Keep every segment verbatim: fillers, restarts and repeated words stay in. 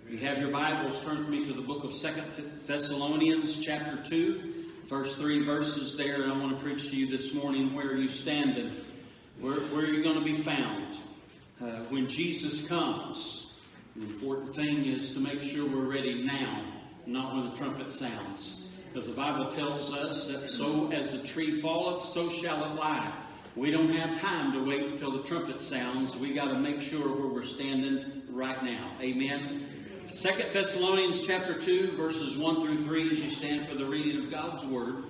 You have your Bibles, turn with me to the book of Second Thessalonians, chapter two, first three verses there. And I want to preach to you this morning, where are you standing? Where, where are you going to be found? Uh, when Jesus comes, the important thing is to make sure we're ready now, not when the trumpet sounds. Because the Bible tells us that so as the tree falleth, so shall it lie. We don't have time to wait until the trumpet sounds. We got to make sure where we're standing right now. Amen. Second Thessalonians chapter two, verses one through three, as you stand for the reading of God's Word.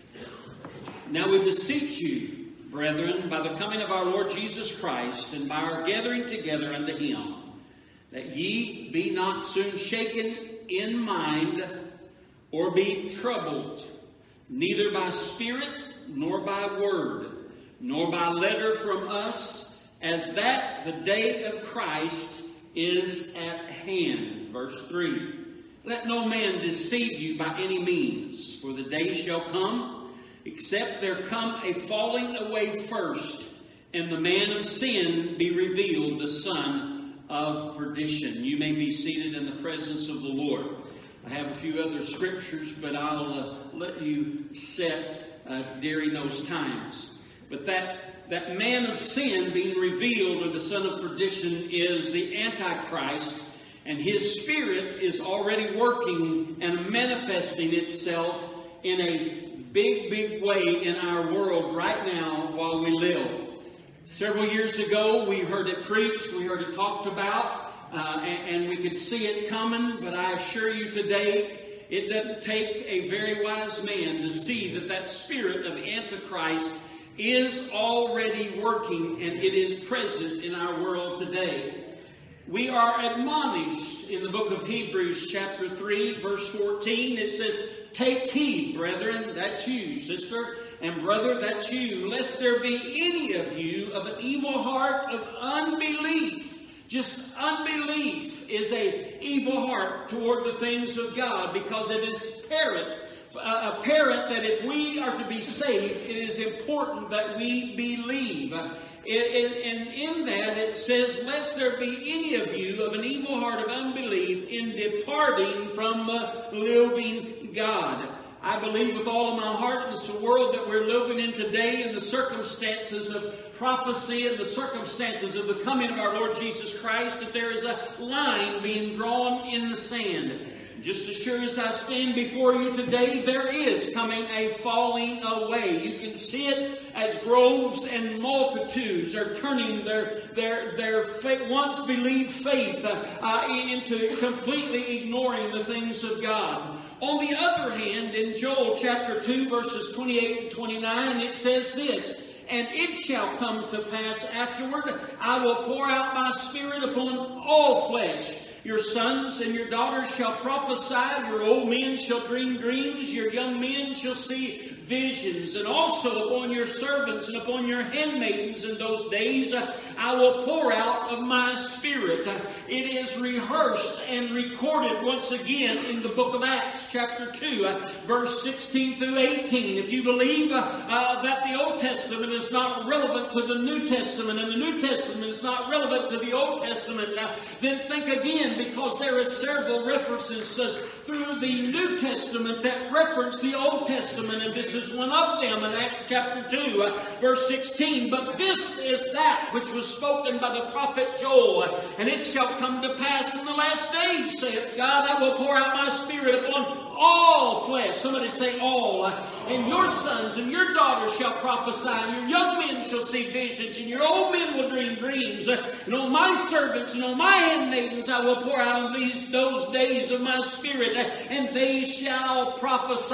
Now we beseech you, brethren, by the coming of our Lord Jesus Christ, and by our gathering together unto Him, that ye be not soon shaken in mind, or be troubled, neither by spirit, nor by word, nor by letter from us, as that the day of Christ is at hand. Verse three. Let no man deceive you by any means, for the day shall come, except there come a falling away first, and the man of sin be revealed, the son of perdition. You may be seated in the presence of the Lord. I have a few other scriptures, but I'll uh, let you set uh, during those times. But that, that man of sin being revealed, or the son of perdition, is the Antichrist, and his spirit is already working and manifesting itself in a big, big way in our world right now while we live. Several years ago, we heard it preached, we heard it talked about, uh, and, and we could see it coming, but I assure you today, it doesn't take a very wise man to see that that spirit of Antichrist is already working, and it is present in our world today. We are admonished in the book of Hebrews chapter three, verse fourteen. It says, take heed, brethren, that's you, sister, and brother, that's you, lest there be any of you of an evil heart of unbelief. Just unbelief is a evil heart toward the things of God, because it is apparent, uh, apparent that if we are to be saved, it is important that we believe. And in that it says, lest there be any of you of an evil heart of unbelief in departing from the living God. I believe with all of my heart in this world that we're living in today, in the circumstances of prophecy and the circumstances of the coming of our Lord Jesus Christ, that there is a line being drawn in the sand. Just as sure as I stand before you today, there is coming a falling away. You can see it as groves and multitudes are turning their their their faith, once believed faith uh, uh, into completely ignoring the things of God. On the other hand, in Joel chapter two, verses twenty-eight and twenty-nine, it says this, and it shall come to pass afterward, I will pour out my spirit upon all flesh. Your sons and your daughters shall prophesy, your old men shall dream dreams, your young men shall see visions, and also upon your servants and upon your handmaidens in those days uh, I will pour out of my spirit. Uh, it is rehearsed and recorded once again in the book of Acts chapter two, uh, verse sixteen through eighteen. If you believe uh, uh, that the Old Testament is not relevant to the New Testament, and the New Testament is not relevant to the Old Testament, uh, then think again, because there are several references uh, through the New Testament that reference the Old Testament, and this is one of them in Acts chapter two, uh, verse sixteen. But this is that which was spoken by the prophet Joel, uh, and it shall come to pass in the last days, saith God, I will pour out my spirit upon all flesh. Somebody say all. Uh, and your sons and your daughters shall prophesy, and your young men shall see visions, and your old men will dream dreams. Uh, and on my servants and on my handmaidens I will pour out on these those days of my spirit, uh, and they shall prophesy.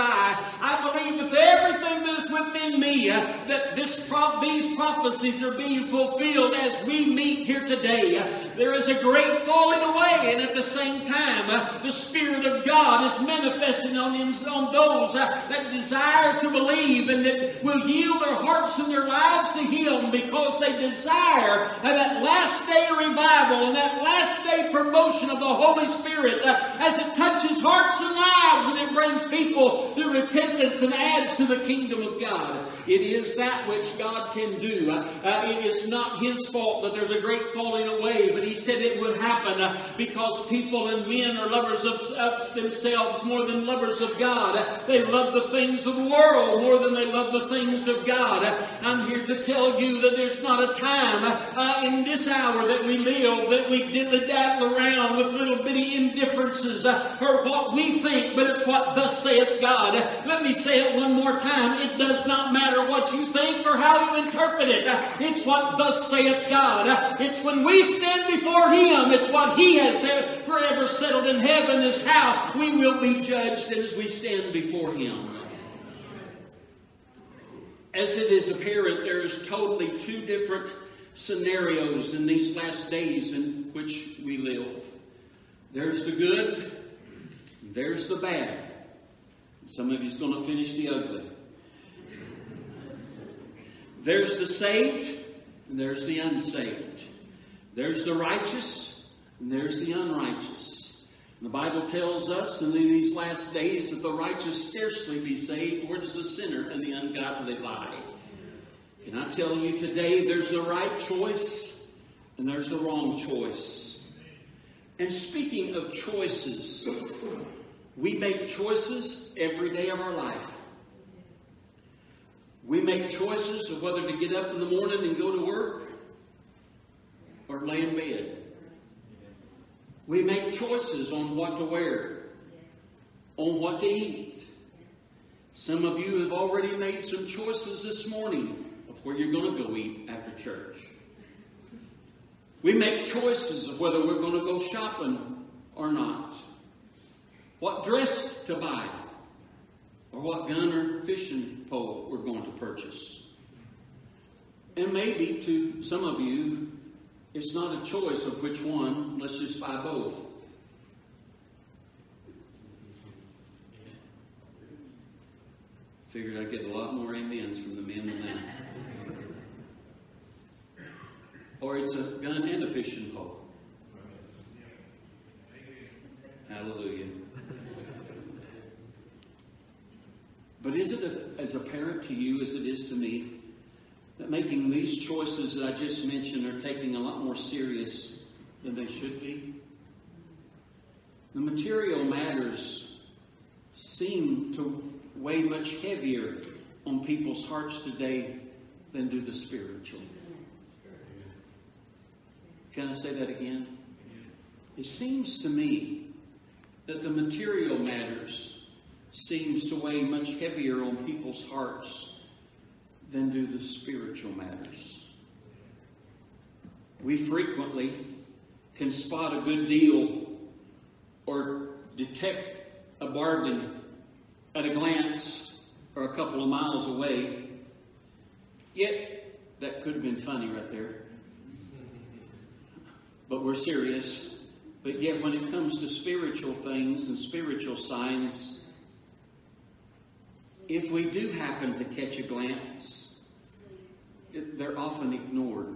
I believe with everything that is within me uh, that this pro- these prophecies are being fulfilled as we meet here today. Uh, there is a great falling away, and at the same time uh, the Spirit of God is manifesting Thessalonians, on those uh, that desire to believe and that will yield their hearts and their lives to Him because they desire uh, that last day revival and that last day promotion of the Holy Spirit uh, as it touches hearts and lives and it brings people to repentance and adds to the kingdom of God. It is that which God can do. Uh, uh, it is not His fault that there's a great falling away, but He said it would happen uh, because people and men are lovers of uh, themselves more than lovers of God. Uh, they love the things of the world more than they love the things of God. Uh, I'm here to tell you that there's not a time uh, in this hour that we live that we diddly-daddle around with little bitty indifferences uh, or what we think, but it's what thus saith God. Uh, let me say it one more time. It does not matter what you think or how you interpret it. Uh, it's what thus saith God. Uh, it's when we stand before Him. It's what He has said, forever settled in heaven is how we will be judged as we stand before Him. As it is apparent, there is totally two different scenarios in these last days in which we live. There's the good, there's the bad. Some of you's going to finish the ugly. There's the saved, and there's the unsaved. There's the righteous, and there's the unrighteous. And the Bible tells us in these last days that the righteous scarcely be saved, where does the sinner and the ungodly lie? Can I tell you today there's a right choice and there's a wrong choice. And speaking of choices, we make choices every day of our life. We make choices of whether to get up in the morning and go to work or lay in bed. We make choices on what to wear, on what to eat. Some of you have already made some choices this morning of where you're going to go eat after church. We make choices of whether we're going to go shopping or not. What dress to buy, or what gun or fishing pole we're going to purchase. And maybe to some of you, it's not a choice of which one. Let's just buy both. Figured I'd get a lot more amens from the men than that. Or it's a gun and a fishing pole. Hallelujah. But is it a, as apparent to you as it is to me that making these choices that I just mentioned are taking a lot more serious than they should be? The material matters seem to weigh much heavier on people's hearts today than do the spiritual. Can I say that again? It seems to me that the material matters seems to weigh much heavier on people's hearts than do the spiritual matters. We frequently can spot a good deal or detect a bargain at a glance or a couple of miles away. Yet, that could have been funny right there. But we're serious. But yet when it comes to spiritual things and spiritual signs, if we do happen to catch a glance, it, they're often ignored.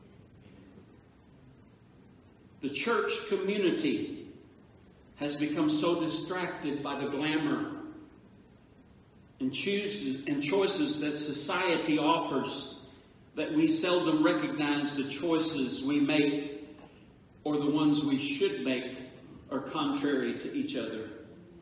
The church community has become so distracted by the glamour and chooses and choices that society offers that we seldom recognize the choices we make or the ones we should make are contrary to each other.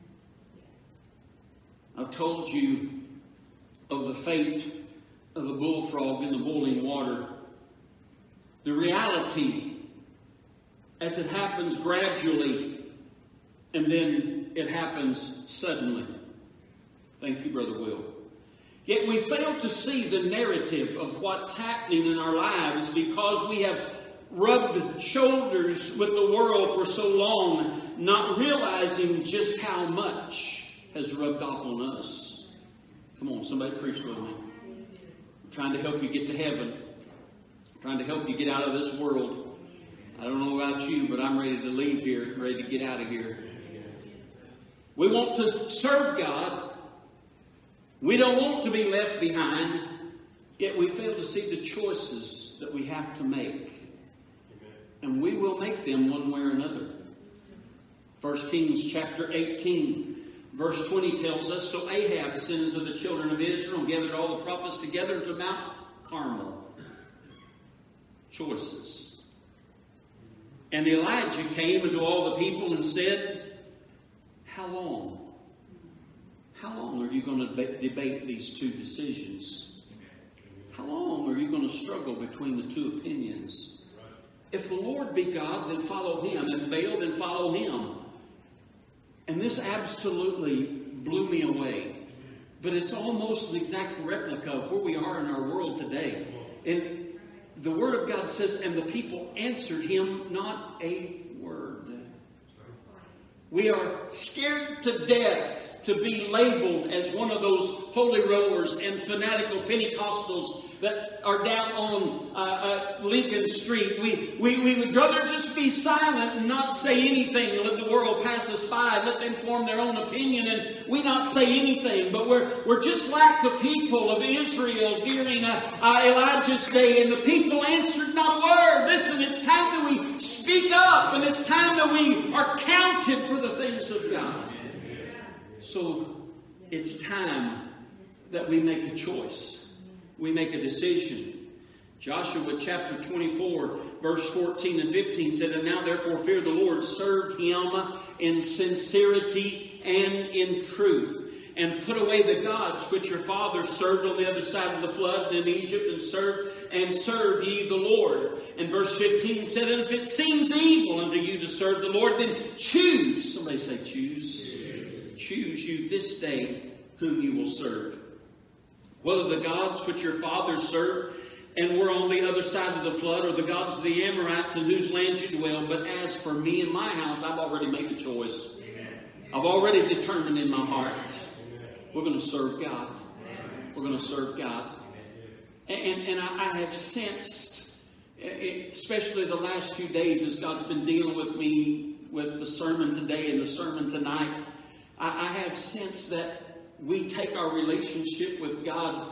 I've told you of the fate of the bullfrog in the boiling water. The reality, as it happens gradually, and then it happens suddenly. Thank you, Brother Will. Yet we fail to see the narrative of what's happening in our lives because we have rubbed shoulders with the world for so long, not realizing just how much has rubbed off on us. Come on, somebody preach with me. I'm trying to help you get to heaven. I'm trying to help you get out of this world. I don't know about you, but I'm ready to leave here, ready to get out of here. We want to serve God. We don't want to be left behind. Yet we fail to see the choices that we have to make. And we will make them one way or another. First Kings chapter eighteen, verse twenty tells us, So Ahab sent unto the children of Israel and gathered all the prophets together into Mount Carmel. Choices. And Elijah came unto all the people and said, How long? How long are you going to debate these two decisions? How long are you going to struggle between the two opinions? If the Lord be God, then follow Him. If Baal, then follow him. And this absolutely blew me away. But it's almost an exact replica of where we are in our world today. And the Word of God says, and the people answered him not a word. We are scared to death to be labeled as one of those holy rollers and fanatical Pentecostals that are down on uh, uh, Lincoln Street. We, we, we would rather just be silent and not say anything and let the world pass us by and let them form their own opinion and we not say anything. But we're, we're just like the people of Israel during uh, uh, Elijah's day, and the people answered not a word. Listen, it's time that we speak up, and it's time that we are counted for the things of God. So it's time that we make a choice. We make a decision. Joshua chapter twenty-four, verse fourteen and fifteen said, And now therefore fear the Lord, serve Him in sincerity and in truth, and put away the gods which your fathers served on the other side of the flood and in Egypt, and serve and serve ye the Lord. And verse fifteen said, And if it seems evil unto you to serve the Lord, then choose. Somebody say choose. Choose you this day whom you will serve. Whether the gods which your fathers served and were on the other side of the flood, or the gods of the Amorites in whose land you dwell. But as for me and my house, I've already made a choice. Amen. I've already determined in my heart. Amen. We're going to serve God. Amen. We're going to serve God. And, and, and I, I have sensed, especially the last few days as God's been dealing with me with the sermon today and the sermon tonight, I, I have sensed that we take our relationship with God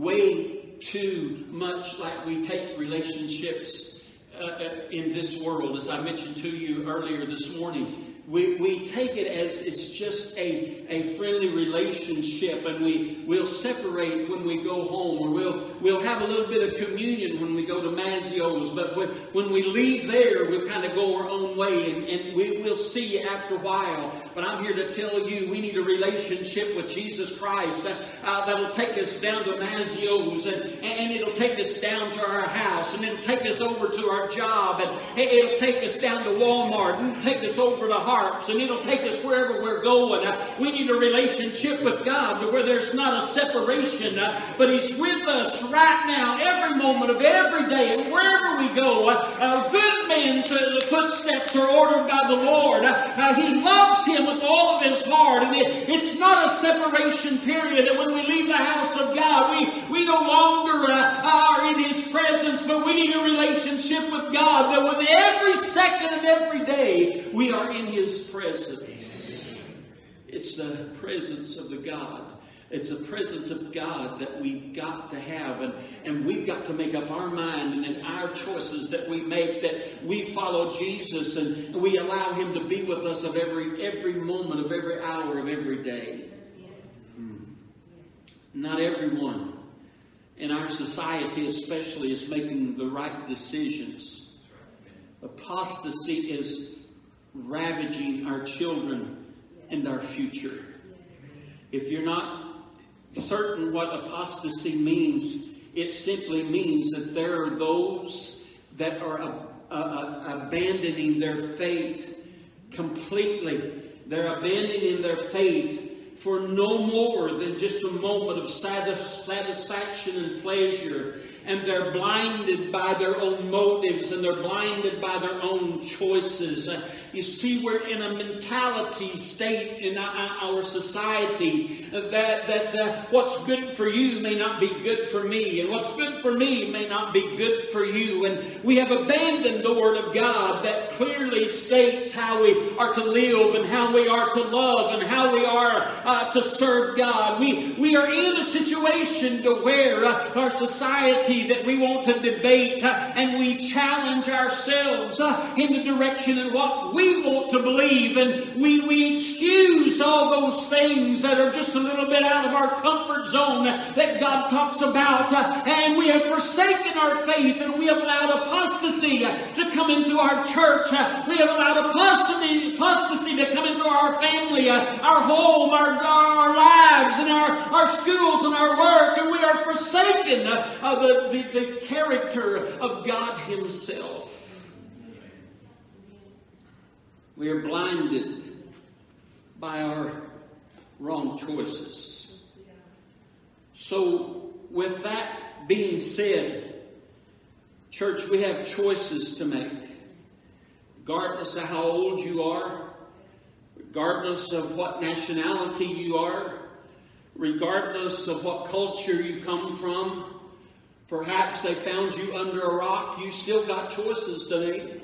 way too much like we take relationships uh, in this world. As I mentioned to you earlier this morning, we, we take it as it's just a, a friendly relationship, and we, we'll separate when we go home, or we'll, we'll have a little bit of communion when we go to Mazzio's, but when, when we leave there, we'll kind of go our own way, and, and we, we'll see you after a while. But I'm here to tell you, we need a relationship with Jesus Christ uh, uh, that'll take us down to Mazzio's, and, and it'll take us down to our house, and it'll take us over to our job, and it'll take us down to Walmart, and it'll take us over to Harps, and it'll take us wherever we're going. Uh, we need a relationship with God to where there's not a separation, uh, but He's with us right now, every moment of every day, and wherever we go. Uh, uh, good men's uh, footsteps are ordered by the Lord. Uh, uh, he loves Him with all of His heart, and it, it's not a separation period. And when we leave the house of God, we, we no longer uh, are in His presence, but we need a relationship with God that with every second of every day, we are in His presence. It's the presence of the God. It's the presence of God that we've got to have. And, and we've got to make up our mind, and in our choices that we make, that we follow Jesus and we allow Him to be with us of every, every moment of every hour of every day. Hmm. Not everyone in our society especially is making the right decisions. Apostasy is ravaging our children and our future. If you're not certain what apostasy means, it simply means that there are those that are uh, uh, abandoning their faith completely. They're abandoning their faith for no more than just a moment of satisfaction and pleasure. and they're blinded by their own motives, and they're blinded by their own choices. Uh, you see, we're in a mentality state in our, our society that, that uh, what's good for you may not be good for me, and what's good for me may not be good for you. And we have abandoned the Word of God that clearly states how we are to live and how we are to love and how we are uh, to serve God. We, we are in a situation to where uh, our society that we want to debate uh, and we challenge ourselves uh, in the direction in what we want to believe, and we, we excuse all those things that are just a little bit out of our comfort zone that God talks about, uh, and we have forsaken our faith, and we have allowed apostasy uh, to come into our church. Uh, we have allowed apostasy, apostasy to come into our family, uh, our home, our, our lives, and our, our schools and our work, and we are forsaken uh, uh, the, the, the character of God Himself. We are blinded by our wrong choices. So, with that being said, church, we have choices to make. Regardless of how old you are, regardless of what nationality you are, regardless of what culture you come from, perhaps they found you under a rock, you still got choices to make.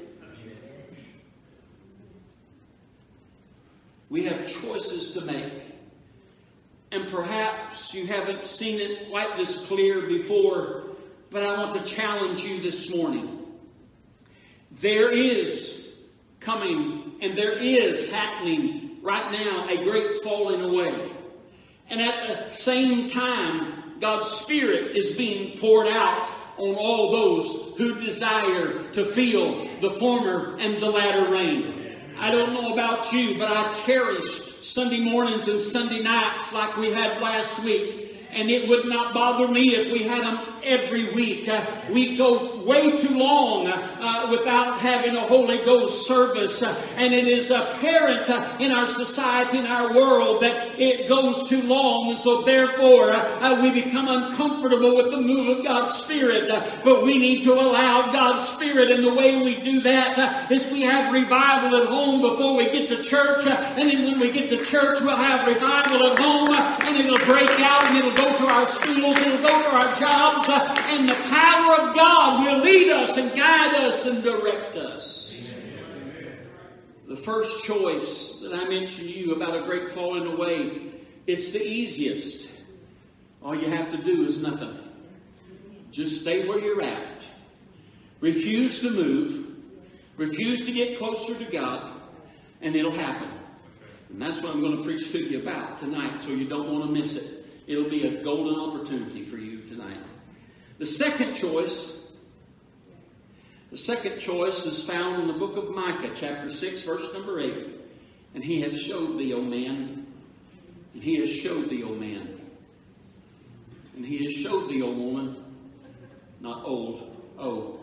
We have choices to make. And perhaps you haven't seen it quite this clear before, but I want to challenge you this morning. There is coming, and there is happening right now, a great falling away. And at the same time, God's Spirit is being poured out on all those who desire to feel the former and the latter rain. I don't know about you, but I cherish Sunday mornings and Sunday nights like we had last week. And it would not bother me if we had them every week. Uh, we go way too long uh, without having a Holy Ghost service. Uh, and it is apparent uh, in our society, in our world, that it goes too long. And so therefore, uh, uh, we become uncomfortable with the move of God's Spirit. Uh, but we need to allow God's Spirit. And the way we do that uh, is we have revival at home before we get to church. Uh, and then when we get to church, we'll have revival at home. Uh, and it'll break out and it'll go to our schools, it'll go to our jobs, uh, and the power of God will lead us and guide us and direct us. Amen. The first choice that I mentioned to you about a great falling away, it's the easiest. All you have to do is nothing. Just stay where you're at. Refuse to move. Refuse to get closer to God, and it'll happen. And that's what I'm going to preach to you about tonight, so you don't want to miss it. It'll be a golden opportunity for you tonight. The second choice, the second choice is found in the book of Micah, chapter six, verse number eight. And he has showed thee, O man, and he has showed thee, O man, and he has showed thee, O woman, not old, oh.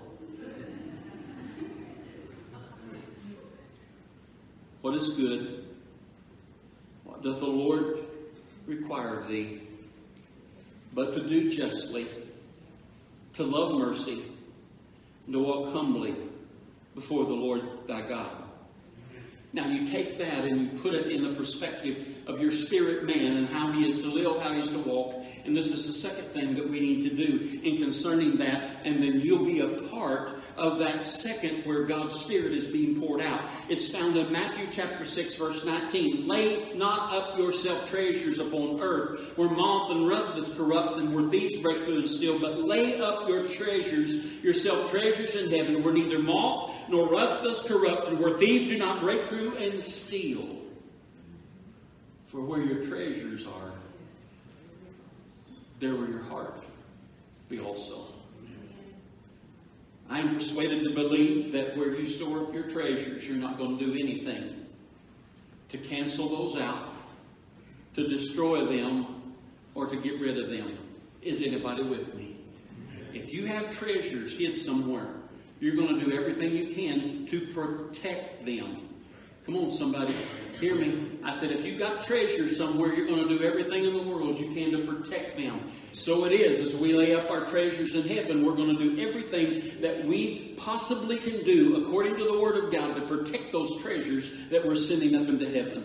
What is good? What doth the Lord require of thee? But to do justly, to love mercy, and to walk humbly before the Lord thy God. Now you take that and you put it in the perspective of your spirit man and how he is to live, how he is to walk. And this is the second thing that we need to do in concerning that. And then you'll be a part of that second where God's Spirit is being poured out. It's found in Matthew chapter six, verse nineteen. Lay not up yourself treasures upon earth, where moth and rust doth corrupt, and where thieves break through and steal. But lay up your treasures, yourself treasures in heaven, where neither moth nor rust doth corrupt, and where thieves do not break through and steal. For where your treasures are, there will your heart be also. I am persuaded to believe that where you store up your treasures, you're not going to do anything to cancel those out, to destroy them, or to get rid of them. Is anybody with me? If you have treasures hid somewhere, you're going to do everything you can to protect them. Come on, somebody. Hear me. I said, if you've got treasures somewhere, you're going to do everything in the world you can to protect them. So it is. As we lay up our treasures in heaven, we're going to do everything that we possibly can do, according to the Word of God, to protect those treasures that we're sending up into heaven.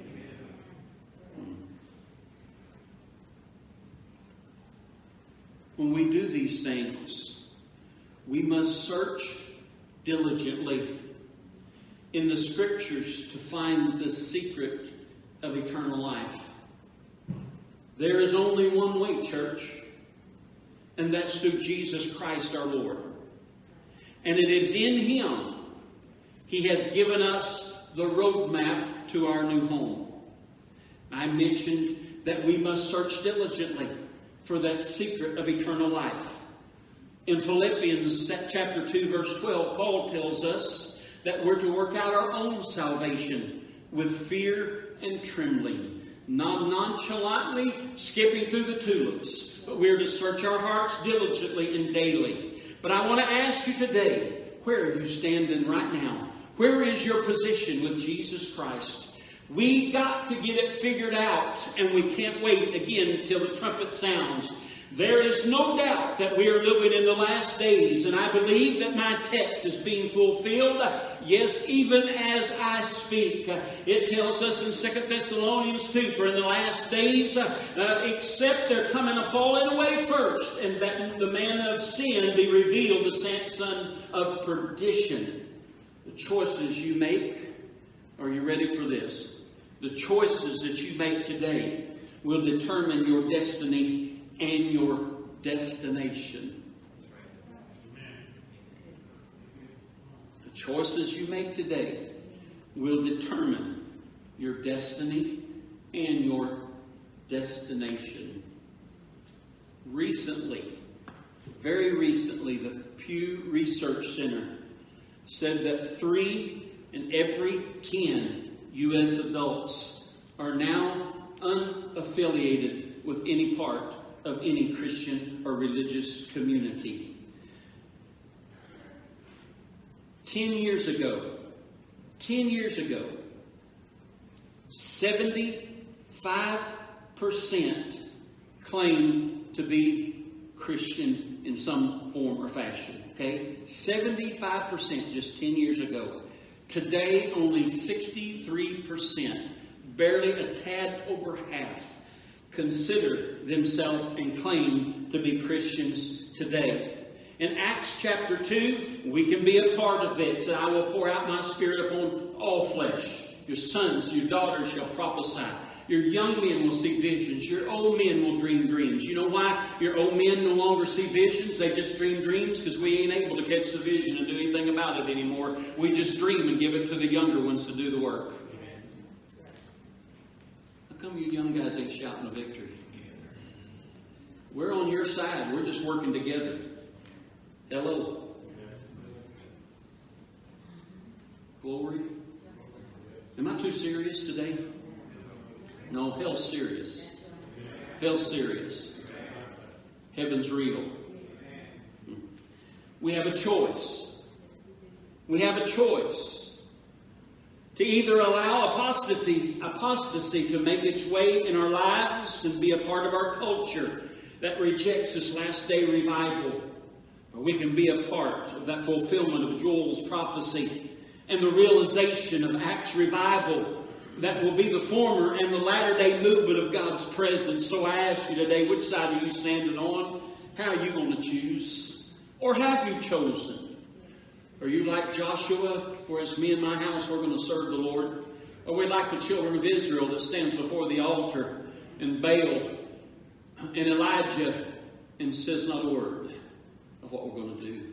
When we do these things, we must search diligently in the Scriptures to find the secret of eternal life. There is only one way, church, and that's through Jesus Christ our Lord. And it is in Him He has given us the roadmap to our new home. I mentioned that we must search diligently for that secret of eternal life. In Philippians chapter two, verse twelve, Paul tells us that we're to work out our own salvation with fear and trembling, not nonchalantly skipping through the tulips, but we're to search our hearts diligently and daily. But I want to ask you today, where are you standing right now? Where is your position with Jesus Christ? We got to get it figured out, and we can't wait again until the trumpet sounds. There is no doubt that we are living in the last days, and I believe that my text is being fulfilled. Yes, even as I speak. It tells us in Second Thessalonians two, for in the last days, uh, except there coming a falling away first, and that the man of sin be revealed, the son of perdition. The choices you make, are you ready for this? The choices that you make today will determine your destiny and your destination. The choices you make today will determine your destiny and your destination. Recently, very recently, the Pew Research Center said that three in every ten U S adults are now unaffiliated with any part of any Christian or religious community. Ten years ago, ten years ago, seventy-five percent claimed to be Christian in some form or fashion. Okay? seventy-five percent just ten years ago. Today, only sixty-three percent, barely a tad over half, consider themselves and claim to be Christians today. In Acts chapter two, we can be a part of it. So I will pour out my Spirit upon all flesh. Your sons, your daughters shall prophesy. Your young men will see visions. Your old men will dream dreams. You know why your old men no longer see visions? They just dream dreams because we ain't able to catch the vision and do anything about it anymore. We just dream and give it to the younger ones to do the work. How come you young guys ain't shouting a victory? We're on your side. We're just working together. Hello. Glory. Am I too serious today? No, hell's serious. Hell's serious. Heaven's real. We have a choice. We have a choice to either allow apostasy, apostasy to make its way in our lives and be a part of our culture that rejects this last day revival, or we can be a part of that fulfillment of Joel's prophecy and the realization of Acts revival that will be the former and the latter day movement of God's presence. So I ask you today, which side are you standing on? How are you going to choose? Or have you chosen? Are you like Joshua, for as me and my house we're going to serve the Lord? Or are we like the children of Israel that stands before the altar and Baal and Elijah and says not a word of what we're going to do?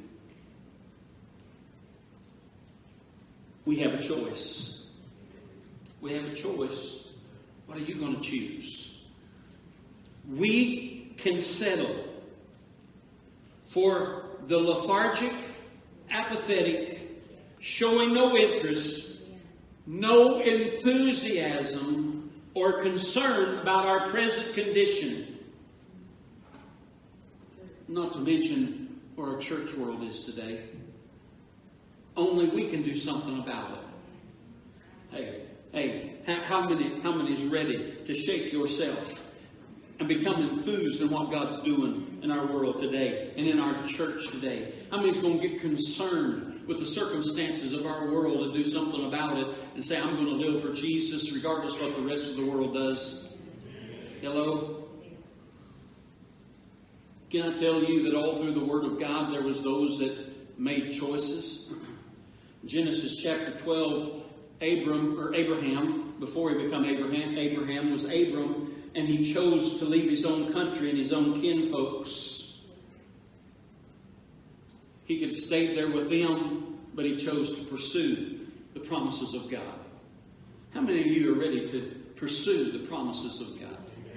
We have a choice. We have a choice. What are you going to choose? We can settle for the lethargic, apathetic, showing no interest, no enthusiasm, or concern about our present condition. Not to mention where our church world is today. Only we can do something about it. Hey, hey, how, how many how many is ready to shake yourself and become enthused in what God's doing in our world today and in our church today? How many is going to get concerned with the circumstances of our world and do something about it and say, I'm going to live for Jesus regardless of what the rest of the world does? Hello? Can I tell you that all through the Word of God there was those that made choices? Genesis chapter twelve, Abram or Abraham, before he became Abraham, Abraham was Abram, and he chose to leave his own country and his own kinfolks. He could have stayed there with them, but he chose to pursue the promises of God. How many of you are ready to pursue the promises of God?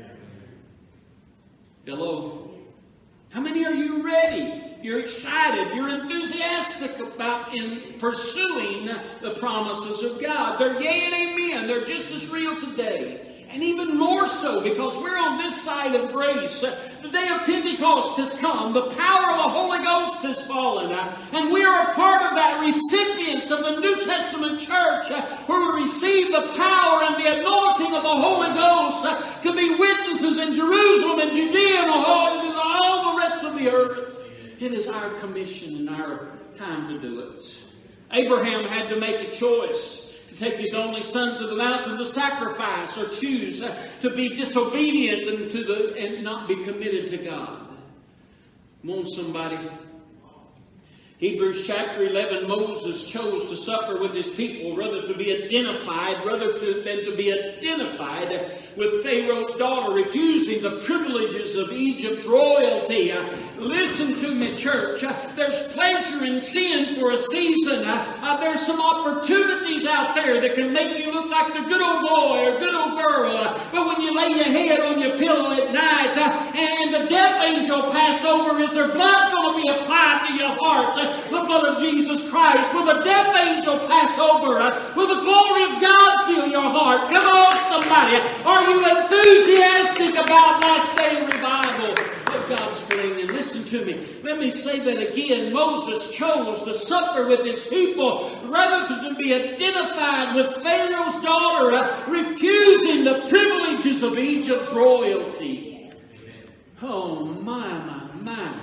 Hello? How many are you ready? You're excited. You're enthusiastic about in pursuing the promises of God. They're yea and amen. They're just as real today. And even more so because we're on this side of grace. The day of Pentecost has come. The power of the Holy Ghost has fallen. And we are a part of that, recipients of the New Testament church, where we receive the power and the anointing of the Holy Ghost to be witnesses in Jerusalem and Judea and all the rest of the earth. It is our commission and our time to do it. Abraham had to make a choice. Take his only son to the mountain to sacrifice, or choose uh, to be disobedient and to the and not be committed to God. Come on, somebody. Hebrews chapter eleven, Moses chose to suffer with his people rather to be identified, rather to, than to be identified with Pharaoh's daughter, refusing the privileges of Egypt's royalty. Uh, listen to me, church. Uh, there's pleasure in sin for a season. Uh, uh, there's some opportunities out there that can make you look like the good old boy or good old girl. Uh, but when you lay your head on your pillow at night uh, and the death angel pass over, is there blood going to be applied to your heart? Uh, the blood of Jesus Christ. Will the death angel pass over? Uh, will the glory of God fill your heart? Come on, somebody. Are you enthusiastic about last day revival that God's bringing? Listen to me. Let me say that again. Moses chose to suffer with his people rather than to be identified with Pharaoh's daughter, uh, refusing the privileges of Egypt's royalty. Oh, my, my, my.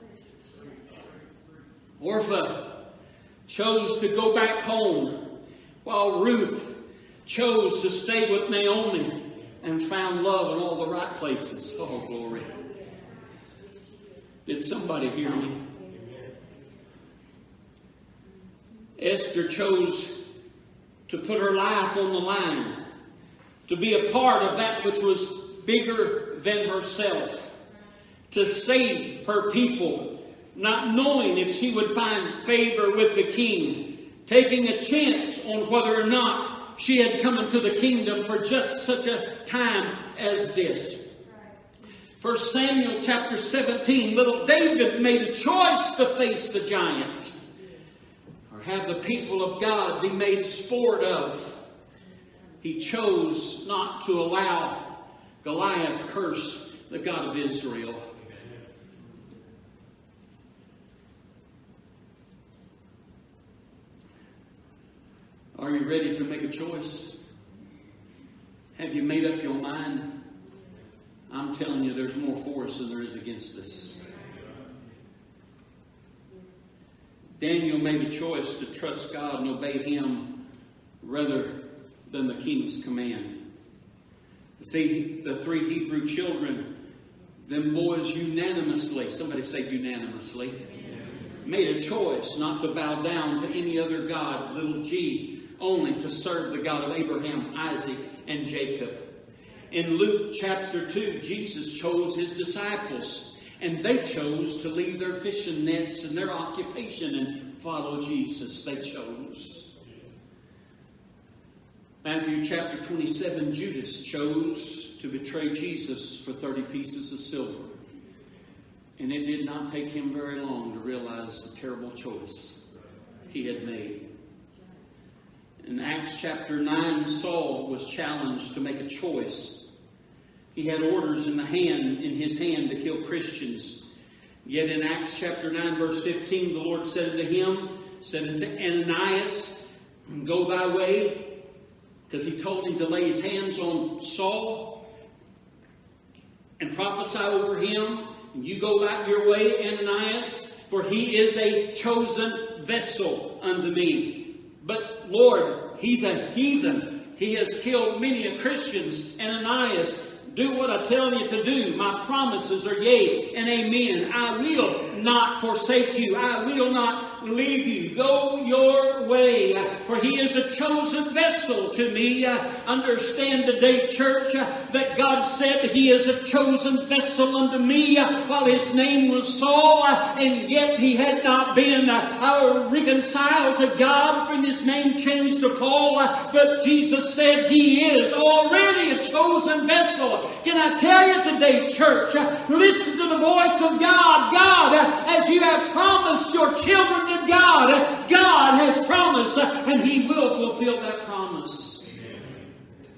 Orpha chose to go back home, while Ruth chose to stay with Naomi and found love in all the right places. Oh, glory. Did somebody hear me? Esther chose to put her life on the line, to be a part of that which was bigger than herself, to save her people, not knowing if she would find favor with the king, taking a chance on whether or not she had come into the kingdom for just such a time as this. First Samuel chapter seventeen, little David made a choice to face the giant, or have the people of God be made sport of. He chose not to allow Goliath curse the God of Israel. Are you ready to make a choice? Have you made up your mind? I'm telling you, there's more for us than there is against us. Daniel made a choice to trust God and obey Him rather than the king's command. The, the three Hebrew children, them boys unanimously, somebody say unanimously, made a choice not to bow down to any other god, little g, only to serve the God of Abraham, Isaac, and Jacob. In Luke chapter two, Jesus chose His disciples, and they chose to leave their fishing nets and their occupation and follow Jesus. They chose. Matthew chapter twenty-seven, Judas chose to betray Jesus for thirty pieces of silver. And it did not take him very long to realize the terrible choice he had made. In Acts chapter nine, Saul was challenged to make a choice. He had orders in the hand, in his hand to kill Christians. Yet in Acts chapter nine, verse fifteen, the Lord said unto him, said unto Ananias, go thy way, because he told him to lay his hands on Saul and prophesy over him. And you go out your way, Ananias, for he is a chosen vessel unto me. But Lord, he's a heathen. He has killed many Christians. Ananias, do what I tell you to do. My promises are yea and amen. I will not forsake you. I will not leave you. Go your way, for he is a chosen vessel to me. Understand today, church, that God said he is a chosen vessel unto me while his name was Saul, and yet he had not been uh, reconciled to God, from his name changed to Paul. But Jesus said he is already a chosen vessel. Can I tell you today, church, listen to the voice of God. God, as you have promised your children to God, God has promised, and he will fulfill that promise. Amen.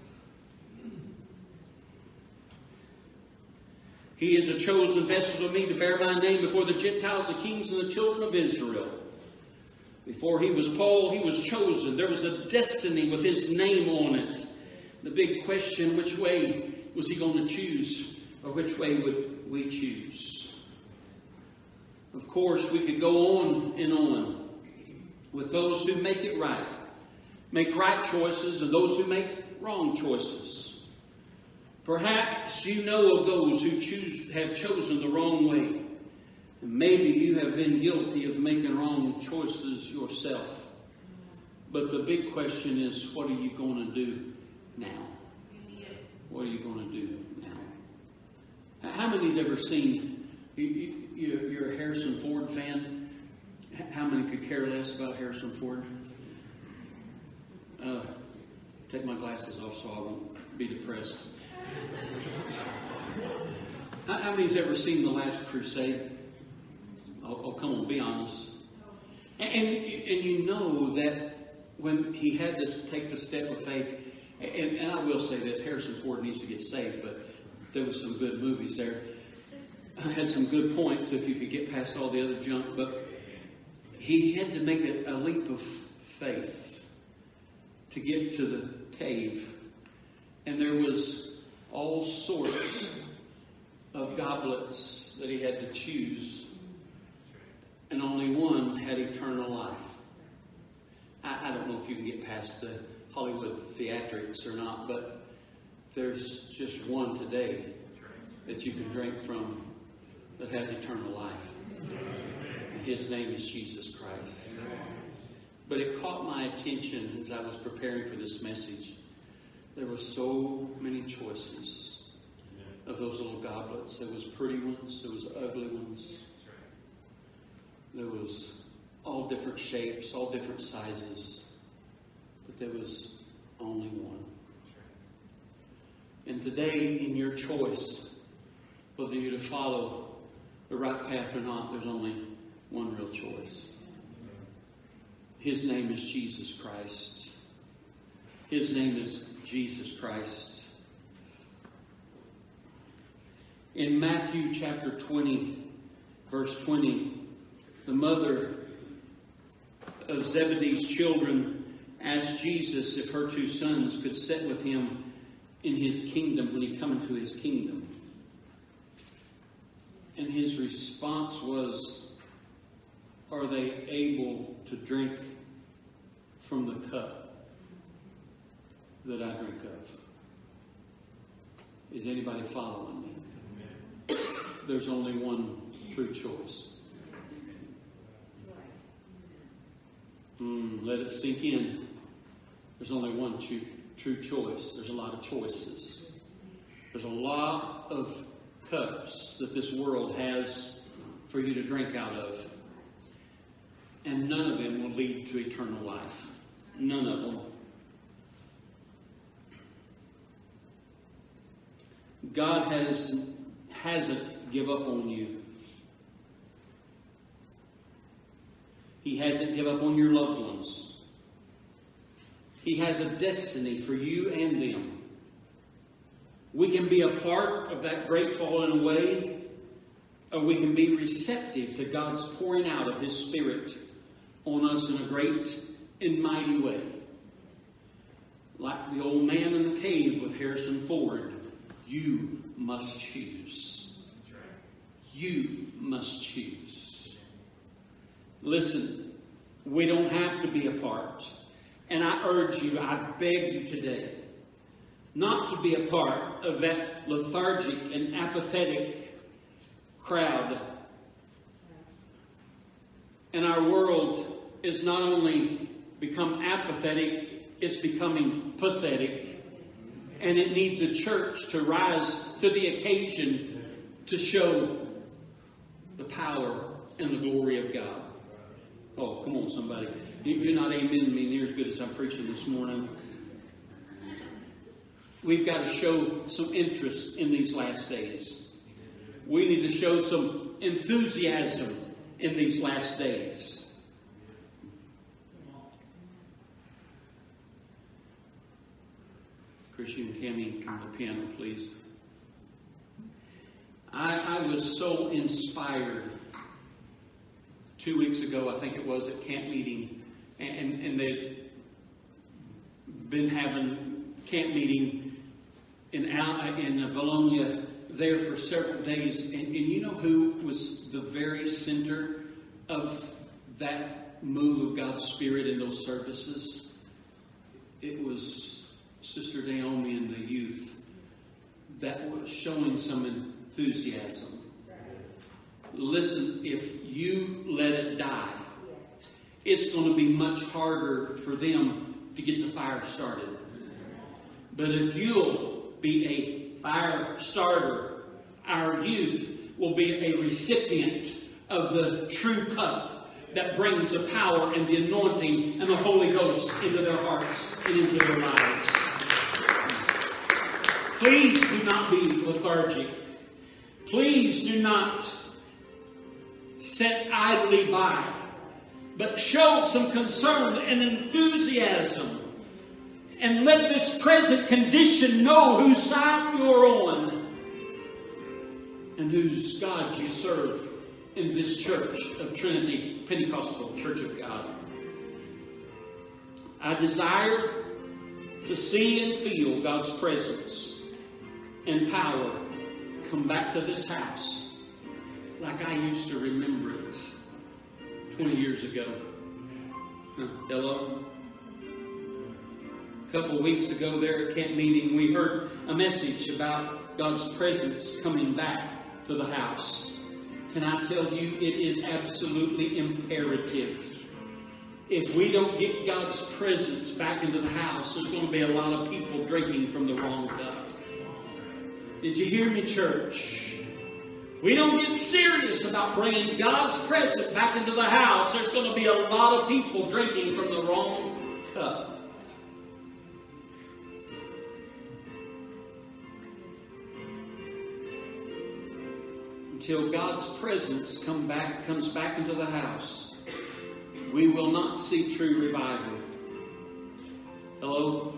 He is a chosen vessel to me to bear my name before the Gentiles, the kings, and the children of Israel. Before he was Paul, he was chosen. There was a destiny with his name on it. The big question, which way was he going to choose, or which way would we choose? Of course, we could go on and on with those who make it right, make right choices, and those who make wrong choices. Perhaps you know of those who choose, have chosen the wrong way. And maybe you have been guilty of making wrong choices yourself. But the big question is, what are you going to do now? What are you going to do now? How many's ever seen, you, you, you're a Harrison Ford fan? How many could care less about Harrison Ford? Uh, take my glasses off so I won't be depressed. How, how many's ever seen The Last Crusade? Oh, oh come on, be honest. And, and, and you know that when he had to take the step of faith, And, and I will say this, Harrison Ford needs to get saved, but there were some good movies there. I had some good points if you could get past all the other junk, but he had to make a, a leap of faith to get to the cave. And there was all sorts of goblets that he had to choose, and only one had eternal life. I, I don't know if you can get past the Hollywood theatrics or not, but there's just one today that you can drink from that has eternal life. And his name is Jesus Christ. But it caught my attention as I was preparing for this message. There were so many choices of those little goblets. There was pretty ones, there was ugly ones. There was all different shapes, all different sizes. But there was only one. And today, in your choice, whether you're to follow the right path or not, there's only one real choice. His name is Jesus Christ. His name is Jesus Christ. In Matthew chapter twenty, verse twenty, the mother of Zebedee's children asked Jesus if her two sons could sit with him in his kingdom when he come into his kingdom. And his response was, are they able to drink from the cup that I drink of? Is anybody following me? There's only one true choice. Mm, let it sink in. There's only one true, true choice. There's a lot of choices. There's a lot of cups that this world has for you to drink out of. And none of them will lead to eternal life. None of them. God has, hasn't give up on you. He hasn't give up on your loved ones. He has a destiny for you and them. We can be a part of that great falling away, or we can be receptive to God's pouring out of His Spirit on us in a great and mighty way. Like the old man in the cave with Harrison Ford, you must choose. You must choose. Listen, we don't have to be apart. And I urge you, I beg you today, not to be a part of that lethargic and apathetic crowd. And our world is not only become apathetic, it's becoming pathetic. And it needs a church to rise to the occasion to show the power and the glory of God. Oh, come on, somebody. You're not amening me near as good as I'm preaching this morning. We've got to show some interest in these last days. We need to show some enthusiasm in these last days. Christian and Cammie, come to the piano, please. I, I was so inspired two weeks ago, I think it was, at camp meeting, and, and they'd been having camp meeting in in Bologna there for several days, and, and you know who was the very center of that move of God's Spirit in those services? It was Sister Naomi and the youth that was showing some enthusiasm. Listen, if you let it die, it's going to be much harder for them to get the fire started. But if you'll be a fire starter, our youth will be a recipient of the true cup that brings the power and the anointing and the Holy Ghost into their hearts and into their lives. Please do not be lethargic. Please do not sit idly by, but show some concern and enthusiasm. And let this present condition know whose side you're on and whose God you serve in this church of Trinity Pentecostal Church of God. I desire to see and feel God's presence and power come back to this house like I used to remember it twenty years ago. Huh, hello? A couple of weeks ago there at camp meeting, we heard a message about God's presence coming back to the house. Can I tell you, it is absolutely imperative. If we don't get God's presence back into the house, there's going to be a lot of people drinking from the wrong cup. Did you hear me, church? If we don't get serious about bringing God's presence back into the house, there's going to be a lot of people drinking from the wrong cup. Until God's presence come back, comes back into the house, we will not see true revival. Hello?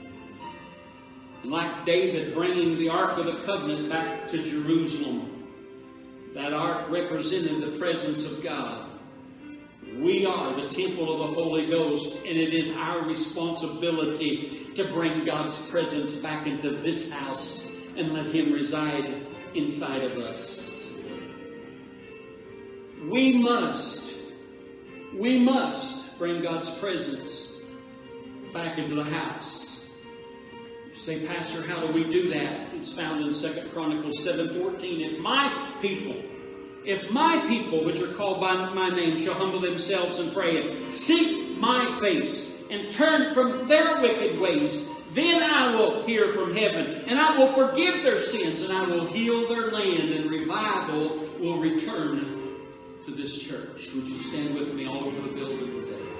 Like David bringing the Ark of the Covenant back to Jerusalem, that Ark represented the presence of God. We are the temple of the Holy Ghost, and it is our responsibility to bring God's presence back into this house and let Him reside inside of us. We must, we must bring God's presence back into the house. You say, Pastor, how do we do that? It's found in Second Chronicles seven fourteen. If my people, if my people, which are called by my name, shall humble themselves and pray and seek my face and turn from their wicked ways, then I will hear from heaven, and I will forgive their sins, and I will heal their land, and revival will return to this church. Would you stand with me all over the building today?